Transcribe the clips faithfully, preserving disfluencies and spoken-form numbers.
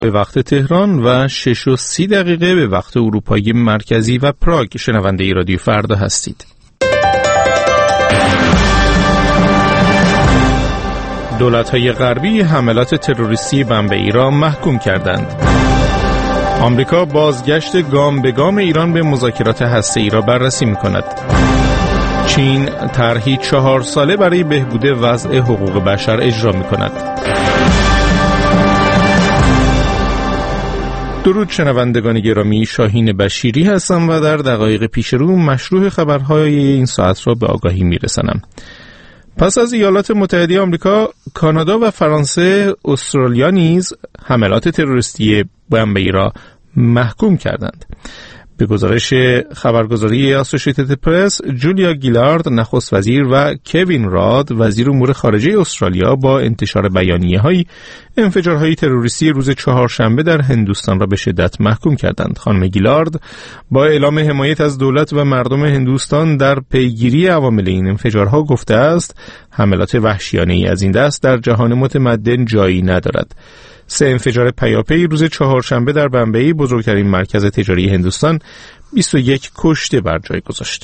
به وقت تهران و شش و سی دقیقه به وقت اروپای مرکزی و پراگ. شنونده رادیو فردا هستید. دولت‌های غربی حملات تروریستی بمبئی را محکوم کردند. آمریکا بازگشت گام به گام ایران به مذاکرات هسته‌ای را بررسی می‌کند. چین طرحی چهار ساله برای بهبود وضع حقوق بشر اجرا می‌کند. درود شنوندگان گرامی، شاهین بشیری هستم و در دقایق پیش رو مشروع خبرهای این ساعت را به آگاهی می‌رسانم. پس از ایالات متحده آمریکا، کانادا و فرانسه، استرالیا نیز حملات تروریستی بمبئی را محکوم کردند. به گزارش خبرگزاری اسوسییتد پرس، جولیا گیلارد نخست وزیر و کوین راد وزیر امور خارجه استرالیا با انتشار بیانیه‌های انفجارهای تروریستی روز چهارشنبه در هندوستان را به شدت محکوم کردند. خانم گیلارد با اعلام حمایت از دولت و مردم هندوستان در پیگیری عوامل این انفجارها گفته است حملات وحشیانه‌ای از این دست در جهان متمدن جایی ندارد. سه انفجار پیاپی روز چهارشنبه در بمبئی، بزرگترین مرکز تجاری هندوستان، بیست و یک کشته بر جای گذاشت.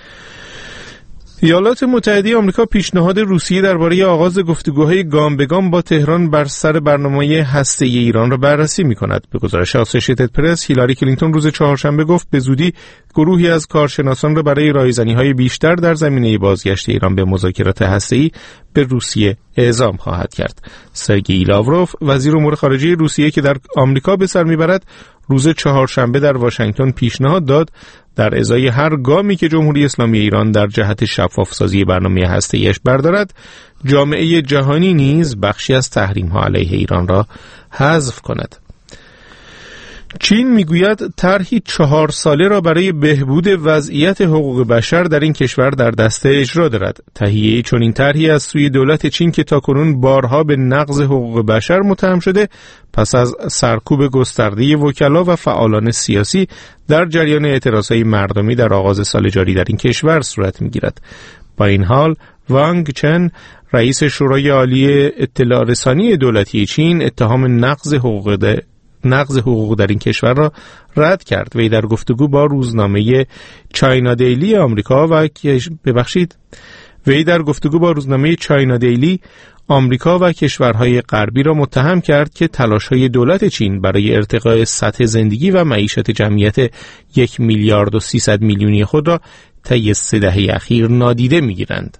ایالات متحده آمریکا پیشنهاد روسیه درباره آغاز گفتگوهای گام به گام با تهران بر سر برنامه هسته‌ای ایران را بررسی می‌کند. به گزارش اسوسییتد پرس، هیلاری کلینتون روز چهارشنبه گفت به زودی گروهی از کارشناسان را برای رایزنی‌های بیشتر در زمینه بازگشت ایران به مذاکرات هسته‌ای به روسیه اعزام خواهد کرد. سرگئی لاوروف، وزیر امور خارجه روسیه که در آمریکا به سر می‌برد، روز چهارشنبه در واشنگتن پیشنهاد داد در ازای هر گامی که جمهوری اسلامی ایران در جهت شفاف‌سازی برنامه هسته‌ایش بردارد، جامعه جهانی نیز بخشی از تحریم‌ها علیه ایران را حذف کند. چین میگوید طرحی چهار ساله را برای بهبود وضعیت حقوق بشر در این کشور در دسته اجرا دارد. تهیه چنین طرحی از سوی دولت چین که تاکنون بارها به نقض حقوق بشر متهم شده، پس از سرکوب گسترده وکلا و فعالان سیاسی در جریان اعتراضهای مردمی در آغاز سال جاری در این کشور صورت میگیرد. با این حال، وانگ چن، رئیس شورای عالی اطلاع رسانی دولتی چین، اتهام نقض حقوق ده نقض حقوق در این کشور را رد کرد. وی در گفتگو با روزنامه چاینا دیلی آمریکا و ببخشید وی در گفتگو با روزنامه چاینا دیلی آمریکا و کشورهای غربی را متهم کرد که تلاش‌های دولت چین برای ارتقاء سطح زندگی و معیشت جمعیت یک میلیارد و سیصد میلیونی خود را طی سه دهه اخیر نادیده می‌گیرند.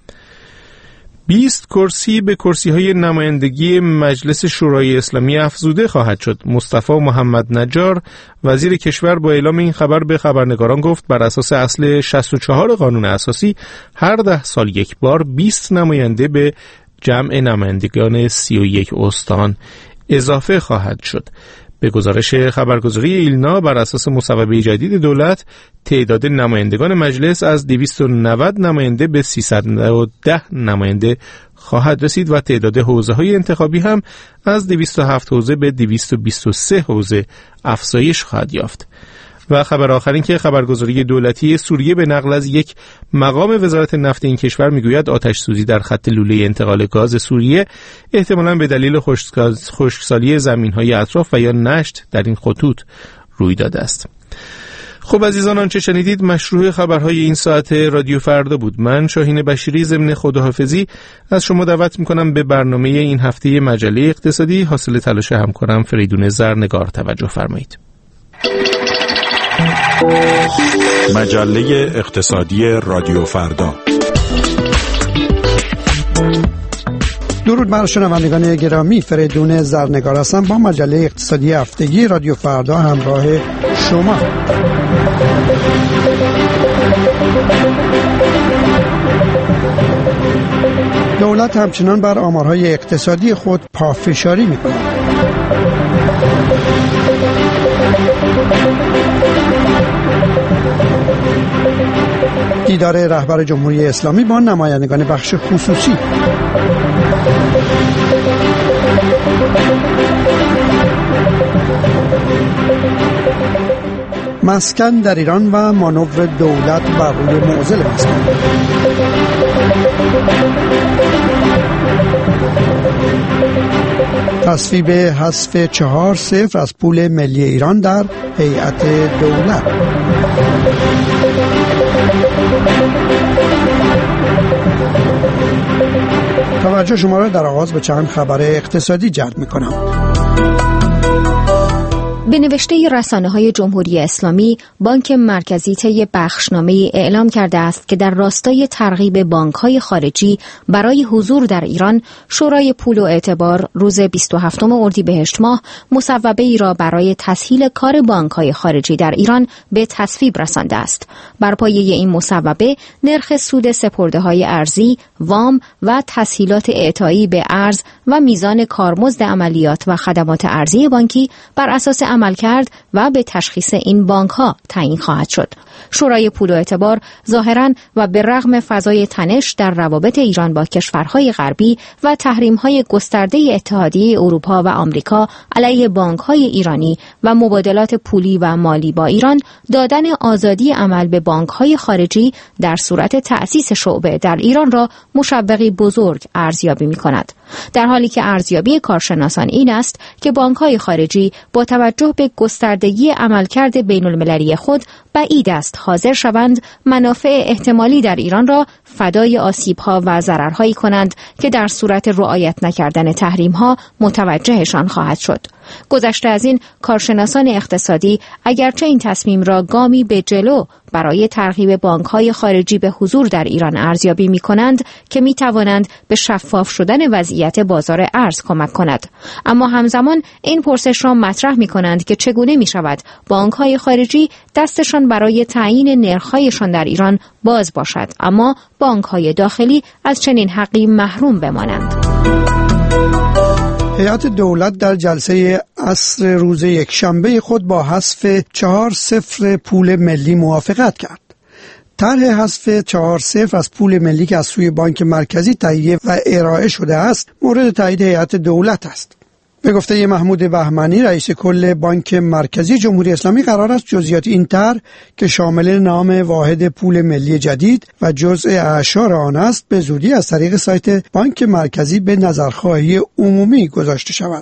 بیست کرسی به کرسی‌های نمایندگی مجلس شورای اسلامی افزوده خواهد شد. مصطفی محمد نجار، وزیر کشور، با اعلام این خبر به خبرنگاران گفت بر اساس اصل شصت و چهار قانون اساسی هر ده سال یک بار بیست نماینده به جمع نمایندگان سی و یک استان اضافه خواهد شد. به گزارش خبرگزاری ایلنا، بر اساس مصوبه جدید دولت، تعداد نمایندگان مجلس از دویست و نود نماینده به سیصد و ده نماینده خواهد رسید و تعداد حوزه‌های انتخابی هم از دویست و هفت حوزه به دویست و بیست و سه حوزه افزایش خواهد یافت. و خبر آخر این که خبرگزاری دولتی سوریه به نقل از یک مقام وزارت نفت این کشور میگوید آتش سوزی در خط لوله انتقال گاز سوریه احتمالاً به دلیل خشکسالی زمین‌های اطراف و یا نشت در این خطوط روی داده است. خب عزیزان، آنچه شنیدید مشروع خبرهای این ساعت رادیو فردا بود. من شاهین بشیری ضمن خداحافظی از شما دعوت میکنم به برنامه این هفته مجله اقتصادی حاصل تلاش همکارم فریدون زرنگار توجه فرمایید. مجله اقتصادی رادیو فردا. درود بر شنوندگان گرامی، فریدون زرنگار هستم با مجله اقتصادی هفتگی رادیو فردا همراه شما. دولت همچنان بر آمارهای اقتصادی خود پافشاری می‌کند. دیدار رهبر جمهوری اسلامی با نمایندگان بخش خصوصی. مسکن در ایران و مانور دولت بر روی معضل مسکن. تصویب حذف چهار صفر از پول ملی ایران در هیئت دولت. توجه شما را در آغاز به چند خبر اقتصادی جلب می‌کنم. به نوشته رسانه‌های جمهوری اسلامی، بانک مرکزی طی بخشنامه‌ای اعلام کرده است که در راستای ترغیب بانک‌های خارجی برای حضور در ایران، شورای پول و اعتبار روز بیست و هفتم اردیبهشت ماه مصوبه‌ای را برای تسهیل کار بانک‌های خارجی در ایران به تصویب رسانده است. بر پایه این مصوبه، نرخ سود سپرده‌های ارزی، وام و تسهیلات اعطایی به ارز و میزان کارمزد عملیات و خدمات ارزی بانکی بر اساس عمل کرد و به تشخیص این بانک ها تعیین خواهد شد. شورای پول و اعتبار ظاهراً و به رغم فضای تنش در روابط ایران با کشورهای غربی و تحریم‌های گسترده اتحادیه اروپا و آمریکا علیه بانک‌های ایرانی و مبادلات پولی و مالی با ایران، دادن آزادی عمل به بانک‌های خارجی در صورت تأسیس شعبه در ایران را مشوقی بزرگ ارزیابی می‌کند. در حالی که ارزیابی کارشناسان این است که بانک‌های خارجی با توجه به گستردگی عملکرد بین‌المللی خود بعید است حاضر شوند منافع احتمالی در ایران را فدای آسیب‌ها و ضررهایی کنند که در صورت رعایت نکردن تحریم‌ها متوجهشان خواهد شد. گذشته از این، کارشناسان اقتصادی اگرچه این تصمیم را گامی به جلو برای ترغیب بانک‌های خارجی به حضور در ایران ارزیابی می‌کنند که می‌توانند به شفاف شدن وضعیت بازار ارز کمک کند، اما همزمان این پرسش را مطرح می‌کنند که چگونه می‌شود بانک‌های خارجی دستشان برای تعیین نرخ‌هایشان در ایران باز باشد، اما بانک‌های داخلی از چنین حقی محروم بمانند. هیئت دولت در جلسه عصر روز یکشنبه خود با حذف چهار صفر پول ملی موافقت کرد. طرح حذف چهار صفر از پول ملی که از سوی بانک مرکزی تهیه و ارائه شده است، مورد تایید هیئت دولت است. به گفته محمود بهمنی، رئیس کل بانک مرکزی جمهوری اسلامی، قرار است جزئیات این طرح که شامل نام واحد پول ملی جدید و جزء اعشار آن است، به زودی از طریق سایت بانک مرکزی به نظرخواهی عمومی گذاشته شود.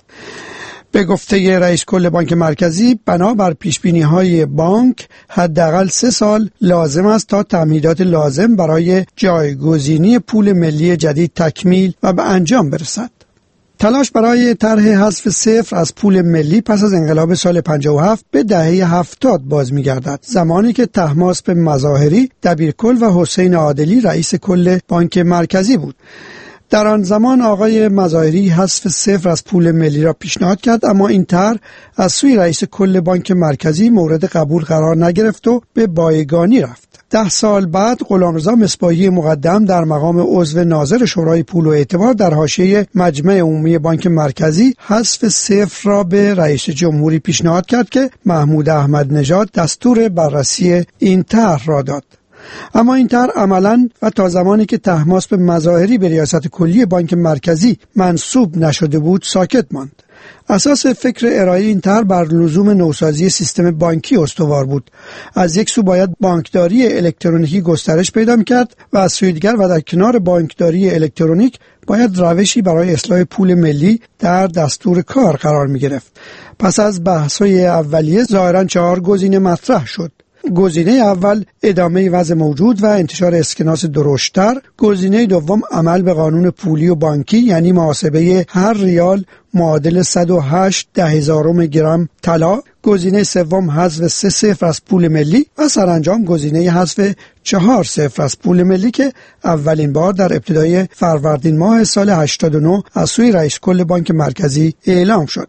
به گفته رئیس کل بانک مرکزی، بنابر پیشبینی‌های بانک حداقل سه سال لازم است تا تمهیدات لازم برای جایگزینی پول ملی جدید تکمیل و به انجام برسد. تلاش برای طرح حذف صفر از پول ملی پس از انقلاب سال پنجاه و هفت به دهه هفتاد باز می‌گردد، زمانی که طهماسب مظاهری دبیرکل و حسین عادلی رئیس کل بانک مرکزی بود. در آن زمان آقای مظاهری حذف صفر از پول ملی را پیشنهاد کرد، اما این طرح از سوی رئیس کل بانک مرکزی مورد قبول قرار نگرفت و به بایگانی رفت. ده سال بعد غلامرضا مصباحی مقدم در مقام عضو ناظر شورای پول و اعتبار در حاشیه مجمع عمومی بانک مرکزی حذف صفر را به رئیس جمهوری پیشنهاد کرد که محمود احمد نژاد دستور بررسی این طرح را داد. اما این طرح عملاً و تا زمانی که طهماسب مظاهری به ریاست کلی بانک مرکزی منصوب نشده بود ساکت ماند. اساس فکر ارائه این طرح بر لزوم نوسازی سیستم بانکی استوار بود. از یک سو باید بانکداری الکترونیکی گسترش پیدا کرد و از سوی دیگر و در کنار بانکداری الکترونیک باید روشی برای اصلاح پول ملی در دستور کار قرار می گرفت. پس از بحث‌های اولیه ظاهراً چهار گزینه مطرح شد. گزینه اول ادامه وضع موجود و انتشار اسکناس درشت‌تر. گزینه دوم عمل به قانون پولی و بانکی، یعنی محاسبه هر ریال معادل صد و هشت ده هزارم گرم طلا. گزینه سوم حذف سه صفر از پول ملی و سرانجام گزینه حذف چهار صفر از پول ملی که اولین بار در ابتدای فروردین ماه سال هشتاد و نه از سوی رئیس کل بانک مرکزی اعلام شد.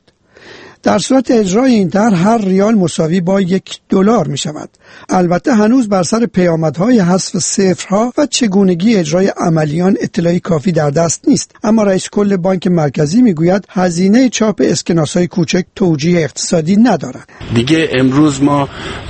در صورت اجرای این طرح هر ریال مساوی با یک دلار می شود. البته هنوز بر سر پیامدهای حذف صفرها و چگونگی اجرای عملیان اطلاعی کافی در دست نیست، اما رئیس کل بانک مرکزی می گوید هزینه چاپ اسکناس‌های کوچک توجیه اقتصادی ندارد. دیگه امروز ما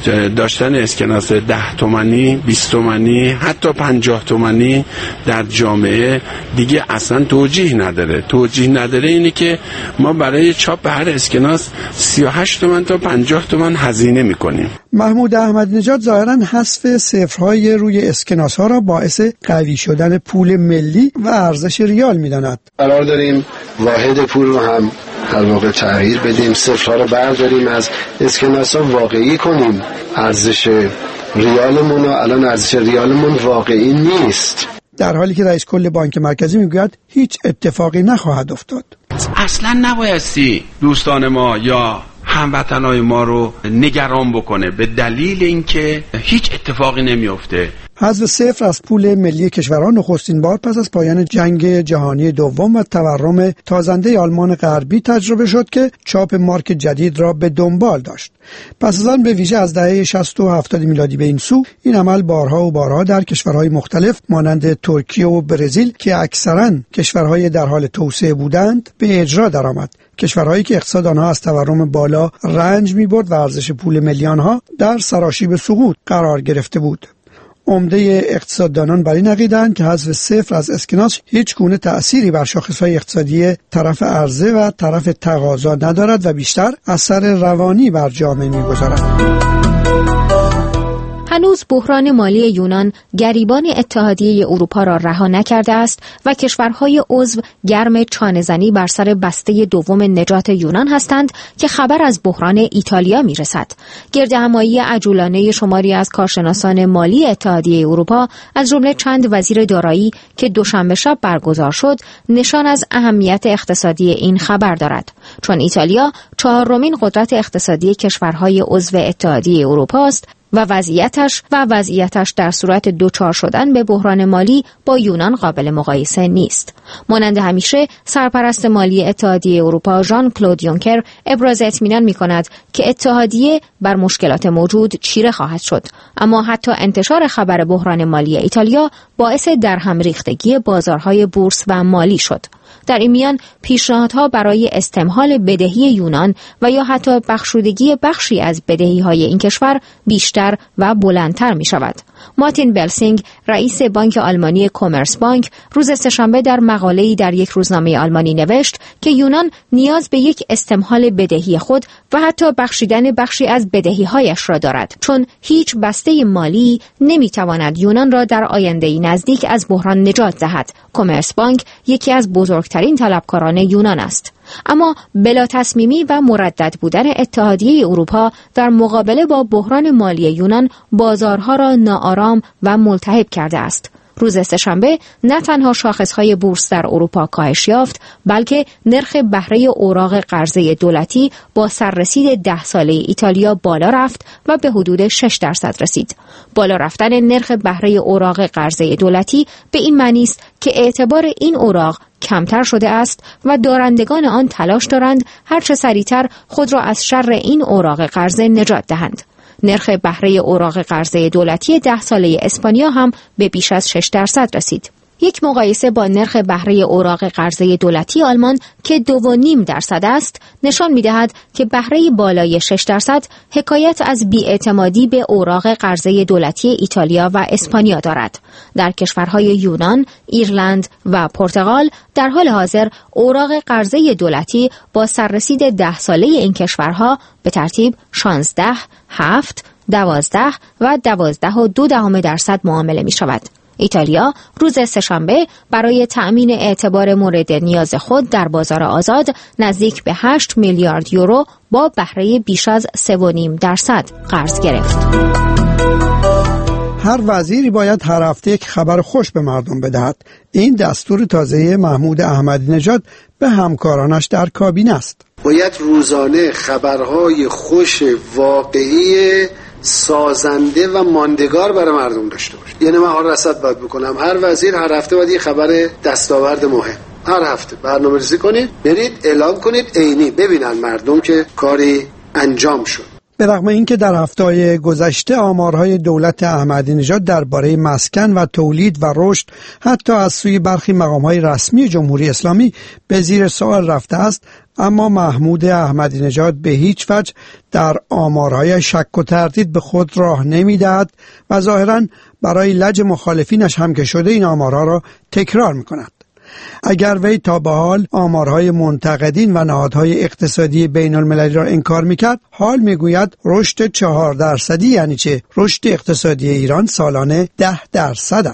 داشتن اسکناس ده تومانی، بیست تومانی، حتی پنجاه تومانی در جامعه دیگه اصلا توجیه نداره. توجیه نداره اینه که ما برای چاپ هر اسکناس سی و هشت تومن تا پنجاه تومن هزینه میکنیم. محمود احمد نژاد ظاهراً حذف صفرهای روی اسکناس‌ها را باعث قوی شدن پول ملی و ارزش ریال می‌داند. قرار داریم واحد پول رو هم در واقع تغییر بدیم، صفرها رو برداریم، از اسکناس ها واقعی کنیم. ارزش ریالمون رو، الان ارزش ریالمون واقعی نیست، در حالی که رئیس کل بانک مرکزی میگوید هیچ اتفاقی نخواهد افتاد. اصلا نبایستی دوستان ما یا هموطنای ما رو نگران بکنه به دلیل اینکه هیچ اتفاقی نمیفته. حذف صفر از پول ملی کشورها نخستین بار پس از پایان جنگ جهانی دوم و تورم تازنده آلمان غربی تجربه شد که چاپ مارک جدید را به دنبال داشت. پس از آن به ویژه از دهه شصت و هفتاد میلادی به این سو این عمل بارها و بارها در کشورهای مختلف مانند ترکیه و برزیل که اکثراً کشورهای در حال توسعه بودند به اجرا درآمد. کشورهایی که اقتصاد آنها از تورم بالا رنج می‌برد و ارزش پول ملی آنها در سراشیب سقوط قرار گرفته بود. عمده اقتصاددانان بر این عقیده‌اند که حذف صفر از اسکناس هیچ گونه تأثیری بر شاخص‌های اقتصادی طرف عرضه و طرف تقاضا ندارد و بیشتر اثر روانی بر جامعه می‌گذارد. هنوز بحران مالی یونان گریبان اتحادیه اروپا را رها نکرده است و کشورهای عضو گرم چانه‌زنی بر سر بسته دوم نجات یونان هستند که خبر از بحران ایتالیا میرسد. گردهمایی عجولانه شماری از کارشناسان مالی اتحادیه اروپا از جمله چند وزیر دارایی که دوشنبه شب برگزار شد نشان از اهمیت اقتصادی این خبر دارد، چون ایتالیا چهارمین قدرت اقتصادی کشورهای عضو اتحادیه اروپا است و وضعیتش و وضعیتش در صورت دوچار شدن به بحران مالی با یونان قابل مقایسه نیست. مانند همیشه سرپرست مالی اتحادیه اروپا ژان کلود یونکر ابراز اطمینان می‌کند که اتحادیه بر مشکلات موجود چیره خواهد شد، اما حتی انتشار خبر بحران مالی ایتالیا باعث درهم ریختگی بازارهای بورس و مالی شد. در این میان پیشنهادها برای استمهال بدهی یونان و یا حتی بخشودگی بخشی از بدهی‌های این کشور بیشتر و بلندتر می شود. مارتین بلسینگ رئیس بانک آلمانی کامرس بانک روز سه‌شنبه در مقاله‌ای در یک روزنامه آلمانی نوشت که یونان نیاز به یک استمهال بدهی خود و حتی بخشیدن بخشی از بدهی‌هایش را دارد، چون هیچ بسته مالی نمی‌تواند یونان را در آینده‌ای نزدیک از بحران نجات دهد. کامرس بانک یکی از بزرگترین طلبکاران یونان است. اما بلا تصمیمی و مردد بودن اتحادیه اروپا در مقابله با بحران مالی یونان بازارها را ناآرام و ملتهب کرده است. روز سه‌شنبه نه تنها شاخص‌های بورس در اروپا کاهش یافت، بلکه نرخ بهره اوراق قرضه دولتی با سررسید ده ساله ایتالیا بالا رفت و به حدود شش درصد رسید. بالا رفتن نرخ بهره اوراق قرضه دولتی به این معنی است که اعتبار این اوراق کمتر شده است و دارندگان آن تلاش دارند هرچه سریعتر خود را از شر این اوراق قرضه نجات دهند. نرخ بهره اوراق قرضه دولتی ده ساله اسپانیا هم به بیش از شش درصد رسید. یک مقایسه با نرخ بهره اوراق قرضه دولتی آلمان که دو و نیم درصد است نشان می‌دهد که بهره بالای شش درصد حکایت از بی‌اعتمادی به اوراق قرضه دولتی ایتالیا و اسپانیا دارد. در کشورهای یونان، ایرلند و پرتغال در حال حاضر اوراق قرضه دولتی با سررسید ده ساله این کشورها به ترتیب شانزده، هفت، دوازده و دوازده و دو دهم درصد معامله می‌شود. ایتالیا روز سه‌شنبه برای تأمین اعتبار مورد نیاز خود در بازار آزاد نزدیک به هشت میلیارد یورو با بهره بیش از سه و نیم درصد قرض گرفت. هر وزیری باید هر هفته یک خبر خوش به مردم بدهد. این دستور تازه محمود احمدی نژاد به همکارانش در کابینه است. باید روزانه خبرهای خوش واقعی سازنده و ماندگار برای مردم داشته باشه. یعنی من هر رصد باید بکنم، هر وزیر هر هفته باید یه خبر دستاورد مهم هر هفته برنامه‌ریزی کنید، برید اعلام کنید، عینی ببینن مردم که کاری انجام شد. به رغم اینکه در هفته‌های گذشته آمارهای دولت احمدی نژاد درباره مسکن و تولید و رشد حتی از سوی برخی مقام‌های رسمی جمهوری اسلامی به زیر سوال رفته است، اما محمود احمدی نژاد به هیچ وجه در آمارهای شک و تردید به خود راه نمی‌دهد و ظاهراً برای لج مخالفینش هم که شده این آمارها را تکرار می‌کند. اگر وی تا به حال آمارهای منتقدین و نهادهای اقتصادی بین المللی را انکار میکرد، حال میگوید رشد چهار درصدی یعنی چه؟ رشد اقتصادی ایران سالانه ده درصد است.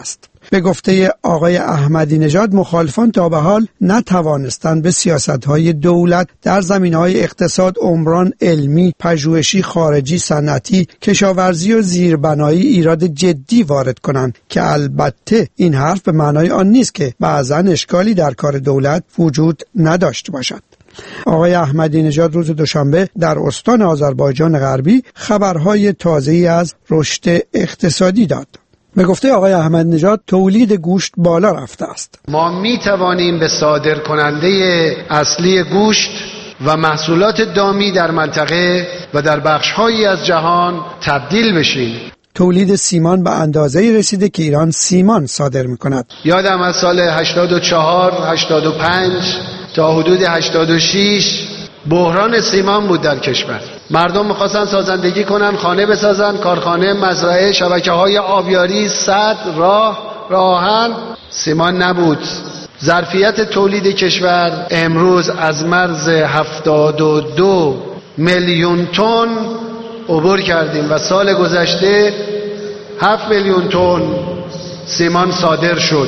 به گفته آقای احمدی نژاد، مخالفان تا به حال نتوانستند به سیاست‌های دولت در زمینه‌های اقتصاد، عمران، علمی، پژوهشی، خارجی، صنعتی، کشاورزی و زیربنایی ایراد جدی وارد کنند که البته این حرف به معنای آن نیست که بعضاً اشکالی در کار دولت وجود نداشته باشد. آقای احمدی نژاد روز دوشنبه در استان آذربایجان غربی خبرهای تازه‌ای از رشد اقتصادی داد. به گفته آقای احمدی نژاد تولید گوشت بالا رفته است. ما می توانیم به صادر کننده اصلی گوشت و محصولات دامی در منطقه و در بخش‌هایی از جهان تبدیل بشیم. تولید سیمان به اندازه‌ای رسیده که ایران سیمان صادر می‌کند. یادم از سال هشتاد و چهار، هشتاد و پنج تا حدود هشتاد و شش بحران سیمان بود در کشور. مردم می‌خواستن سازندگی کنن، خانه بسازن، کارخانه، مزرعه، شبکه‌های آبیاری، سد، راه، راهن. سیمان نبود. ظرفیت تولید کشور امروز از مرز هفتاد و دو میلیون تن عبور کردیم و سال گذشته هفت میلیون تن سیمان صادر شد.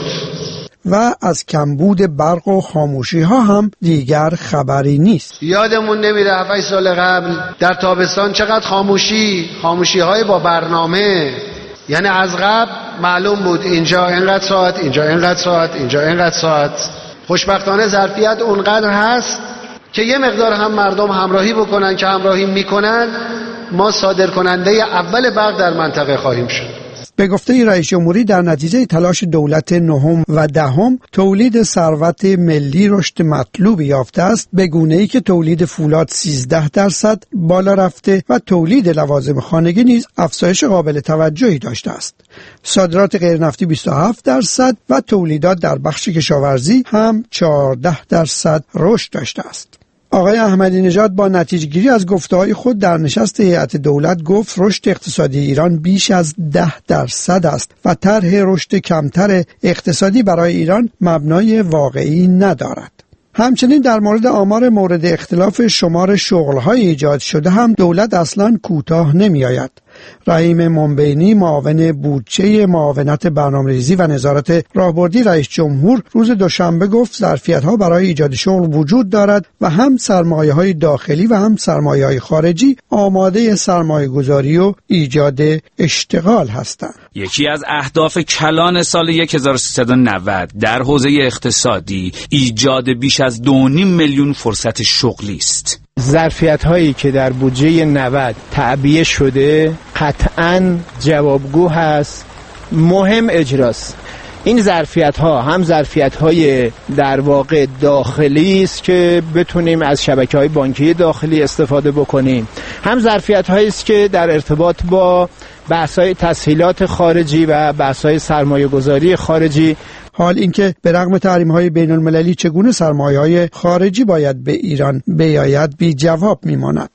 و از کمبود برق و خاموشی ها هم دیگر خبری نیست. یادمون نمیره هفت سال قبل در تابستان چقدر خاموشی خاموشی های با برنامه، یعنی از قبل معلوم بود اینجا اینقدر ساعت، اینجا اینقدر ساعت، اینجا اینقدر ساعت. خوشبختانه ظرفیت اونقدر هست که یه مقدار هم مردم همراهی بکنن که همراهی میکنن، ما صادر کننده اول برق در منطقه خواهیم شد. به گفته رئیس جمهوری در نتیجه تلاش دولت نهم و دهم تولید ثروت ملی رشد مطلوبی یافته است، به گونه‌ای که تولید فولاد سیزده درصد بالا رفته و تولید لوازم خانگی نیز افزایش قابل توجهی داشته است. صادرات غیرنفتی بیست و هفت درصد و تولیدات در بخش کشاورزی هم چهارده درصد رشد داشته است. آقای احمدی نژاد با نتیجه گیری از گفته‌های خود در نشست هیئت دولت گفت رشد اقتصادی ایران بیش از ده درصد است و طرح رشد کمتر اقتصادی برای ایران مبنای واقعی ندارد. همچنین در مورد آمار مورد اختلاف شمار شغل‌های ایجاد شده هم دولت اصلاً کوتاه نمی‌آید. رحیم منبینی معاون بودجه معاونت برنامه‌ریزی و نظارت راهبردی رئیس جمهور روز دوشنبه گفت ظرفیت‌ها برای ایجاد شغل وجود دارد و هم سرمایه‌های داخلی و هم سرمایه‌های خارجی آماده سرمایه‌گذاری و ایجاد اشتغال هستند. یکی از اهداف کلان سال هزار و سیصد و نود در حوزه اقتصادی ایجاد بیش از دو و نیم میلیون فرصت شغلی است. ظرفیت هایی که در بودجه نود تعبیه شده قطعاً جوابگو هست، مهم اجراست. این ظرفیت ها هم ظرفیت های در واقع داخلی است که بتونیم از شبکه های بانکی داخلی استفاده بکنیم، هم ظرفیت هایی است که در ارتباط با بحث های تسهیلات خارجی و بحث های سرمایه گذاری خارجی. حال اینکه به رغم تحریم‌های بین‌المللی چگونه سرمایه‌های خارجی باید به ایران بیاید بی جواب میماند.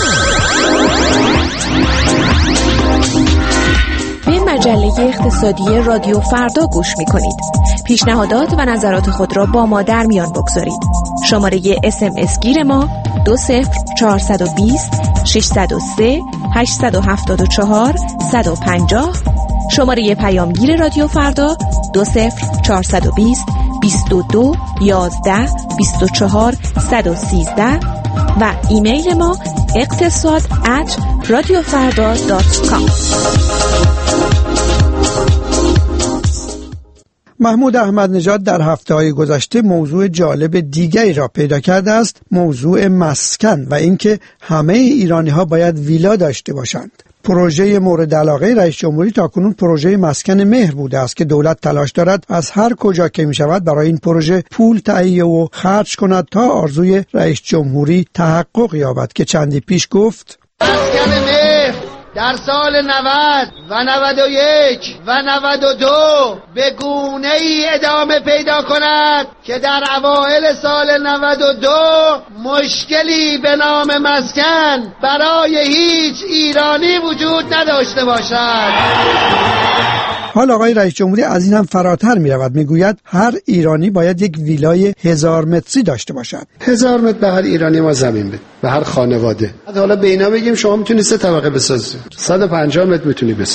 به مجله اقتصادی رادیو فردا گوش می‌کنید. پیشنهادات و نظرات خود را با ما در میان بگذارید. شماره اس ام اس گیر ما دو صفر چهارصد و بیست ششصد و سه هشتصد و هفتاد و چهار صد و پنجاه. شماره پیامگیر رادیو فردا دو صفر چهارصد و بیست بیست و دو یازده بیست و چهار صد و سیزده و ایمیل ما اقتصاد ات رادیو فردا دات کام. محمود احمد نژاد در هفته‌های گذشته موضوع جالب دیگری را پیدا کرده است، موضوع مسکن و اینکه همه ایرانی‌ها باید ویلا داشته باشند. پروژه مورد علاقه رئیس جمهوری تاکنون پروژه مسکن مهر بوده است که دولت تلاش دارد از هر کجا که می شود برای این پروژه پول تهیه و خرج کند تا آرزوی رئیس جمهوری تحقق یابد که چندی پیش گفت مسکن مهر در سال نود و نود و یک و نود و دو به گونه‌ای ادامه پیدا کند که در اوایل سال نود و دو مشکلی به نام مسکن برای هیچ ایرانی وجود نداشته باشد. حال آقای رئیس جمهوری از این هم فراتر می رود، می گوید هر ایرانی باید یک ویلای هزار متری داشته باشد. هزار متر به هر ایرانی ما زمین بده، به هر خانواده. حالا به اینا بگیم شما میتونی سه طبقه بسازی، صد و پنجاه متر میتونی بسازی.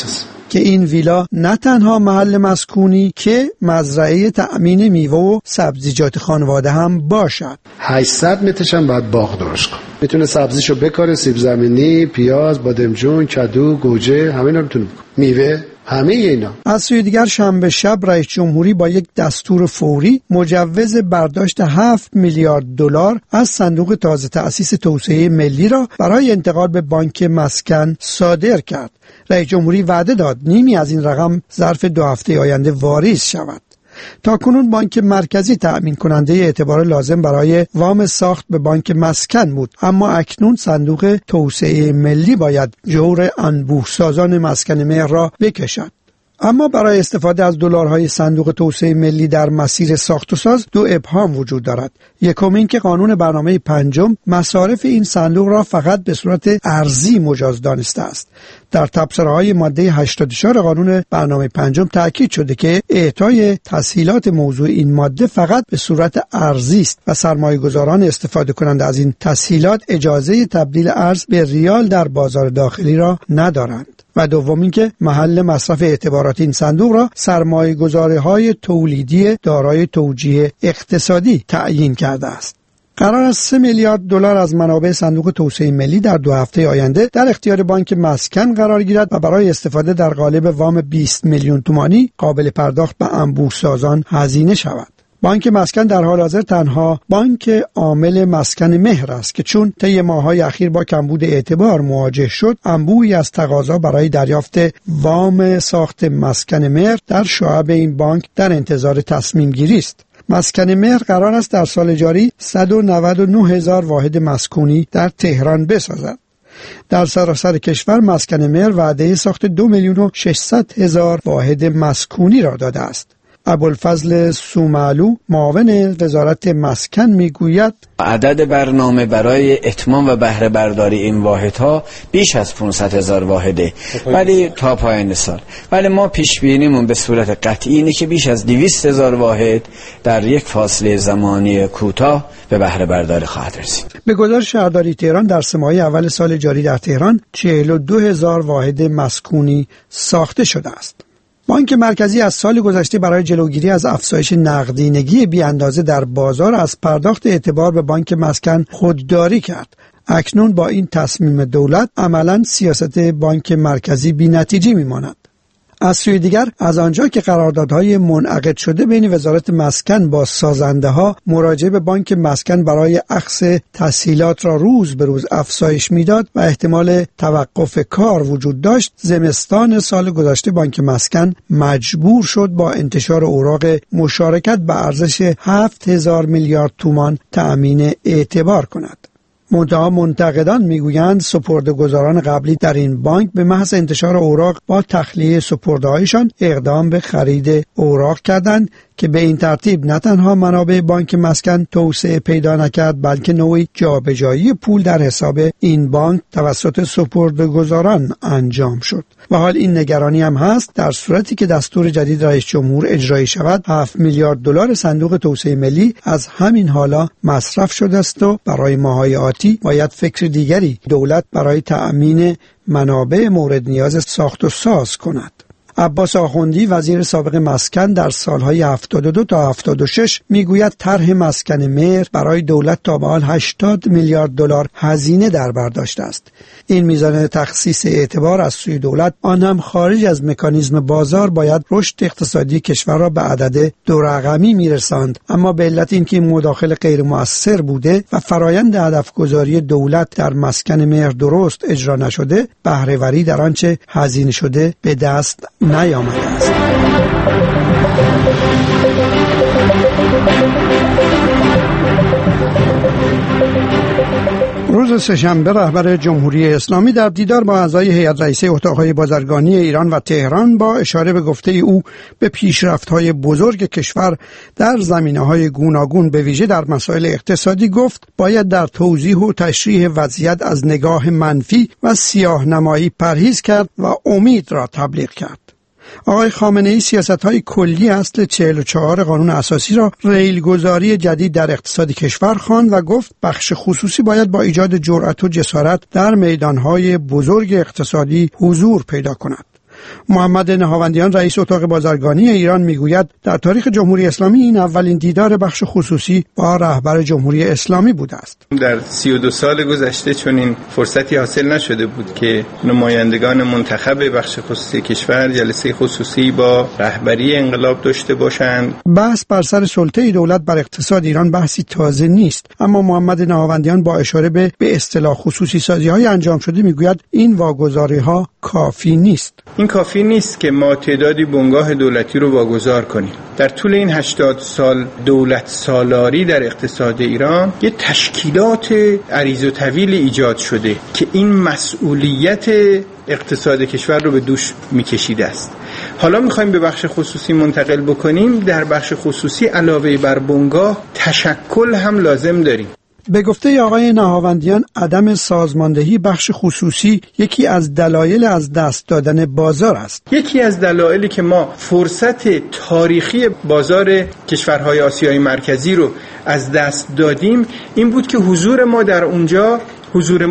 که این ویلا نه تنها محل مسکونی که مزرعه تأمین میوه و سبزیجات خانواده هم باشد. هشتصد مترش هم باید باغ درست کنه. میتونه سبزیشو بکاره، سیب زمینی، پیاز، بادمجون، کدو، گوجه، همه اینا میتونه بکنه. میوه، همه اینا. از سوی دیگر شنبه شب رئیس جمهوری با یک دستور فوری مجوز برداشت هفت میلیارد دلار از صندوق تازه تأسیس توسعه ملی را برای انتقال به بانک مسکن صادر کرد. رئیس جمهوری وعده داد نیمی از این رقم ظرف دو هفته آینده واریز شود. تاکنون بانک مرکزی تأمین کننده اعتبار لازم برای وام ساخت به بانک مسکن بود، اما اکنون صندوق توسعه ملی باید جور انبوه سازان مسکن مهر را بکشد. اما برای استفاده از دلارهای صندوق توسعه ملی در مسیر ساخت و ساز دو ابهام وجود دارد. یکم این که قانون برنامه پنجم مصارف این صندوق را فقط به صورت ارزی مجاز دانسته است. در تبصره‌های ماده هشتاد و چهار قانون برنامه پنجم تأکید شده که اعطای تسهیلات موضوع این ماده فقط به صورت ارزی است و سرمایه‌گذاران استفاده کننده از این تسهیلات اجازه تبدیل ارز به ریال در بازار داخلی را ندارند. و دوم اینکه محل مصرف اعتبارات این صندوق را سرمایه‌گذاری‌های تولیدی دارای توجیه اقتصادی تعیین کرده است. قرار است سه میلیارد دلار از منابع صندوق توسعه ملی در دو هفته آینده در اختیار بانک مسکن قرار گیرد و برای استفاده در قالب وام بیست میلیون تومانی قابل پرداخت به انبوه سازان هزینه شود. بانک مسکن در حال حاضر تنها بانک عامل مسکن مهر است که چون طی ماه‌های اخیر با کمبود اعتبار مواجه شد، انبوهی از تقاضا برای دریافت وام ساخت مسکن مهر در شعب این بانک در انتظار تصمیم گیری است. مسکن مهر قرار است در سال جاری صد و نود و نه هزار واحد مسکونی در تهران بسازد. در سراسر کشور مسکن مهر وعده ساخت دو میلیون و ششصد هزار واحد مسکونی را داده است. ابوالفضل سومالو معاون وزارت مسکن میگوید عدد برنامه برای اتمام و بهره برداری این واحدها بیش از پانصد هزار واحده، ولی تا پایان سال. ولی ما پیش بینیمون به صورت قطعی اینه که بیش از دویست هزار واحد در یک فاصله زمانی کوتاه به بهره برداری خواهد رسید. به گزارش شهرداری تهران در سه ماهه اول سال جاری در تهران چهل و دو هزار واحد مسکونی ساخته شده است. بانک مرکزی از سال گذشته برای جلوگیری از افزایش نقدینگی بی‌اندازه در بازار از پرداخت اعتبار به بانک مسکن خودداری کرد. اکنون با این تصمیم دولت عملاً سیاست بانک مرکزی بی‌نتیجه می‌ماند. از سوی دیگر از آنجا که قراردادهای منعقد شده بین وزارت مسکن با سازنده ها مراجعه به بانک مسکن برای اخذ تسهیلات را روز به روز افزایش میداد و احتمال توقف کار وجود داشت، زمستان سال گذشته بانک مسکن مجبور شد با انتشار اوراق مشارکت به ارزش هفت هزار میلیارد تومان تأمین اعتبار کند. منتها منتقدان میگویند سپرده‌گذاران قبلی در این بانک به محض انتشار اوراق با تخلیه سپرده‌هایشان اقدام به خرید اوراق کردند که به این ترتیب نه تنها منابع بانک مسکن توسعه پیدا نکرد، بلکه نوعی جابجایی پول در حساب این بانک توسط سپرده‌گذاران انجام شد. و حال این نگرانی هم هست در صورتی که دستور جدید رئیس جمهور اجرایی شود، هفت میلیارد دلار صندوق توسعه ملی از همین حالا مصرف شده است و برای ماه‌های آتی باید فکر دیگری دولت برای تأمین منابع مورد نیاز ساخت و ساز کند. عباس آخوندی وزیر سابق مسکن در سالهای هفتاد و دو تا هفتاد و شش میگوید طرح مسکن مهر برای دولت تا به حال هشتاد میلیارد دلار هزینه در بر داشته است. این میزان تخصیص اعتبار از سوی دولت، آن هم خارج از مکانیزم بازار، باید رشد اقتصادی کشور را به عدد دو رقمی میرساند، اما به علت اینکه این مداخله غیر مؤثر بوده و فرایند هدف گذاری دولت در مسکن مهر درست اجرا نشده، بهره وری در آنچه هزینه شده به دست نیامده است. روز سه‌شنبه رهبر جمهوری اسلامی در دیدار با اعضای هیئت رئیسه اتاق‌های بازرگانی ایران و تهران با اشاره به گفته او به پیشرفت‌های بزرگ کشور در زمینه‌های گوناگون به ویژه در مسائل اقتصادی گفت باید در توضیح و تشریح وضعیت از نگاه منفی و سیاه‌نمایی پرهیز کرد و امید را تبلیغ کرد. آقای خامنه‌ای سیاست‌های کلی اصل چهل و چهار قانون اساسی را ریلگذاری جدید در اقتصاد کشور خواند و گفت بخش خصوصی باید با ایجاد جرأت و جسارت در میدان‌های بزرگ اقتصادی حضور پیدا کند. محمد نهاوندیان رئیس اتاق بازرگانی ایران میگوید در تاریخ جمهوری اسلامی این اولین دیدار بخش خصوصی با رهبر جمهوری اسلامی بوده است. در سی و دو سال گذشته چون این فرصتی حاصل نشده بود که نمایندگان منتخب بخش خصوصی کشور جلسه خصوصی با رهبری انقلاب داشته باشند. بحث بر سر سلطه دولت بر اقتصاد ایران بحثی تازه نیست، اما محمد نهاوندیان با اشاره به به اصطلاح خصوصی سازی های انجام شده میگوید این واگذاری ها کافی نیست. این کافی نیست که ما تعدادی بنگاه دولتی رو واگذار کنیم. در طول این هشتاد سال دولت سالاری در اقتصاد ایران یه تشکیلات عریض و طویل ایجاد شده که این مسئولیت اقتصاد کشور رو به دوش میکشیده است. حالا میخوایم به بخش خصوصی منتقل بکنیم. در بخش خصوصی علاوه بر بنگاه تشکل هم لازم داریم. به گفته آقای نهاوندیان عدم سازماندهی بخش خصوصی یکی از دلایل از دست دادن بازار است. یکی از دلایلی که ما فرصت تاریخی بازار کشورهای آسیای مرکزی رو از دست دادیم این بود که حضور ما در اونجا حضور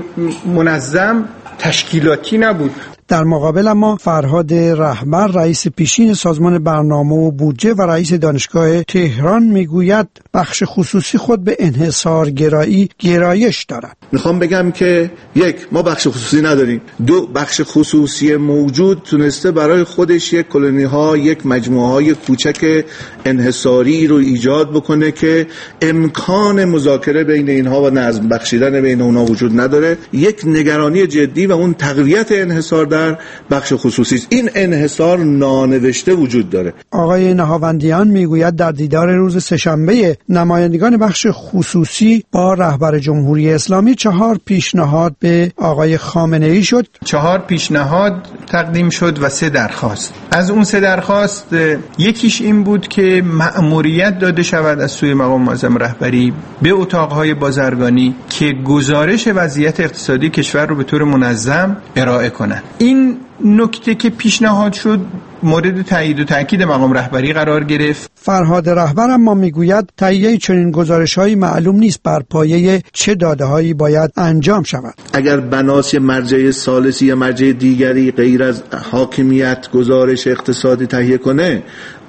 منظم تشکیلاتی نبود. در مقابل ما فرهاد رهبر رئیس پیشین سازمان برنامه و بودجه و رئیس دانشگاه تهران میگوید بخش خصوصی خود به انحصارگرایی گرایش دارد. میخوام بگم که یک، ما بخش خصوصی نداریم. دو، بخش خصوصی موجود تونسته برای خودش یک کلونی ها، یک مجموعه های کوچک انحصاری رو ایجاد بکنه که امکان مذاکره بین اینها و نظم بخشیدن بین اونها وجود نداره. یک نگرانی جدی و اون تقویت انحصار در بخش خصوصی است. این انحصار نانوشته وجود داره. آقای نهاوندیان میگوید در دیدار روز سه‌شنبه نمایندگان بخش خصوصی با رهبر جمهوری اسلامی چهار پیشنهاد به آقای خامنه‌ای شد. چهار پیشنهاد تقدیم شد و سه درخواست. از اون سه درخواست یکیش این بود که مأموریت داده شود از سوی مقام معظم رهبری به اتاقهای بازرگانی که گزارش وضعیت اقتصادی کشور رو به طور منظم ارائه کنند. این نکته که پیشنهاد شد مورد تایید و تاکید مقام رهبری قرار گرفت. فرهاد رهبر اما میگوید تهیه چنین گزارش‌هایی معلوم نیست بر پایه چه داده‌هایی باید انجام شود. اگر بناس مرجع ثالثی یا مرجع دیگری غیر از حاکمیت گزارش اقتصادی تهیه کنه،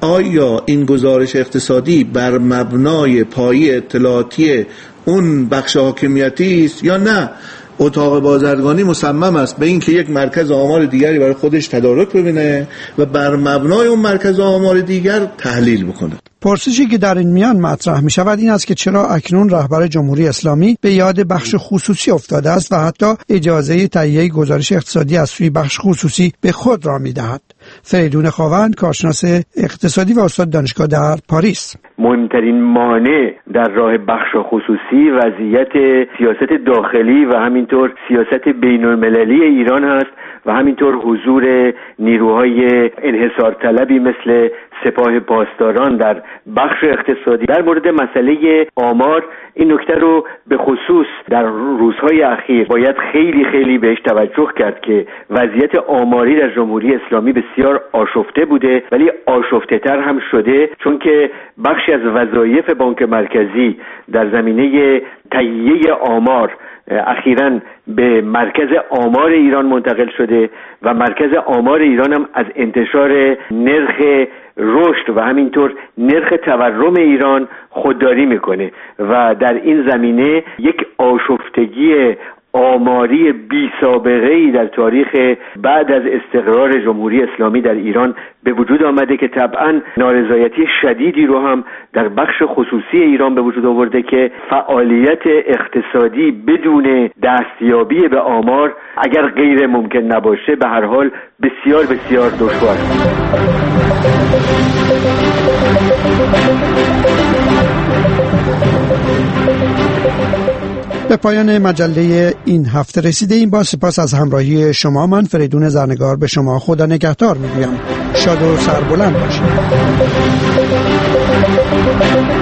آیا این گزارش اقتصادی بر مبنای پایه اطلاعاتی اون بخش حاکمیتی است یا نه؟ اتاق بازرگانی مصمم است به این که یک مرکز آمار دیگری برای خودش تدارک ببینه و بر مبنای اون مرکز آمار دیگر تحلیل بکنه. پرسشی که در این میان مطرح می شود این است که چرا اکنون رهبر جمهوری اسلامی به یاد بخش خصوصی افتاده است و حتی اجازه تهیه گزارش اقتصادی از سوی بخش خصوصی به خود را می دهد. فریدون خاوند، کارشناس اقتصادی و استاد دانشگاه در پاریس: مهمترین مانع در راه بخش خصوصی وضعیت سیاست داخلی و همینطور سیاست بین المللی ایران هست و همینطور حضور نیروهای انحصار طلبی مثل سپاه پاسداران در بخش اقتصادی. در مورد مسئله آمار این نکته رو به خصوص در روزهای اخیر باید خیلی خیلی بهش توجه کرد که وضعیت آماری در جمهوری اسلامی بسیار آشفته بوده، ولی آشفته تر هم شده چون که بخشی از وظایف بانک مرکزی در زمینه تهیه آمار اخیراً به مرکز آمار ایران منتقل شده و مرکز آمار ایران هم از انتشار نرخ رشد و همینطور نرخ تورم ایران خودداری میکنه و در این زمینه یک آشفتگی آماری بی سابقه ای در تاریخ بعد از استقرار جمهوری اسلامی در ایران به وجود آمده که طبعا نارضایتی شدیدی رو هم در بخش خصوصی ایران به وجود آورده که فعالیت اقتصادی بدون دستیابی به آمار اگر غیر ممکن نباشه به هر حال بسیار بسیار دشوار است. به پایان مجله این هفته رسیده این با سپاس از همراهی شما. من فریدون زرنگار به شما خدا نگهدار میگویم. شاد و سربلند باشید.